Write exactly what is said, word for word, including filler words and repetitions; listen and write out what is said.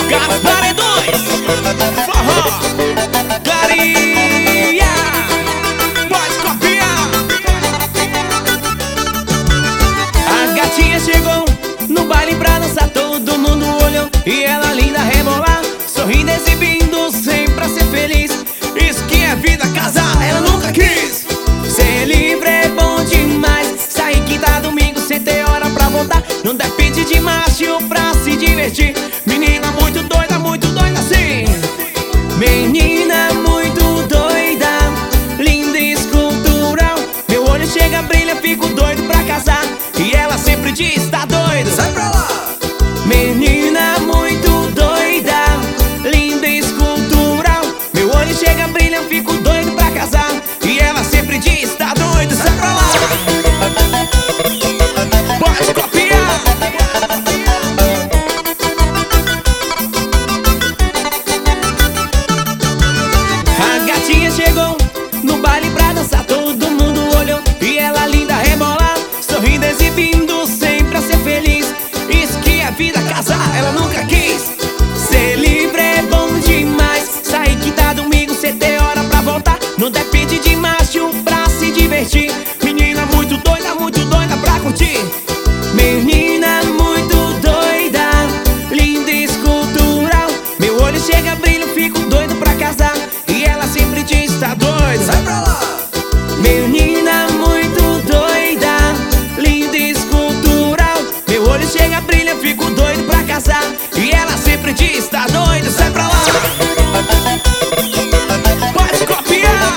Gás Paredões, forró, carinha, pode copiar. A gatinha chegou no baile pra dançar, todo mundo olhou e ela linda rebolar, sorrindo, exibindo, sempre pra ser feliz. Isso que é vida, casar, ela nunca quis. Ser livre é bom demais, sair quinta, domingo, sem ter hora pra voltar. Não depende de macho pra se divertir. Menina muito doida, muito doida sim. Menina muito doida, linda e escultural. Meu olho chega, brilha, fico doido pra casar. E ela sempre diz, tá doido, sai pra lá. Menina muito doida, linda e escultural. Meu olho chega, brilha, fico doido pra casar. E ela sempre diz, tá doido, sai pra lá. Pode copiar. A gatinha chegou no baile pra dançar, todo mundo olhou e ela linda rebolar, sorrindo, exibindo, sempre pra ser feliz. Isso que é vida, casar, ela nunca quis. Ser livre é bom demais, sair quinta, domingo, sem ter hora pra voltar. Não depende de macho pra se divertir. Menina muito doida, muito doida pra curtir. Menina muito doida, linda e escultural. Meu olho chega, brilho, fico doido pra casar. E ela sempre diz, tá doido, sai pra lá. Menina muito doida, linda e escultural. Meu olho chega, brilha, fico doido pra casar. E ela sempre diz, tá doido, sai pra lá. Pode copiar.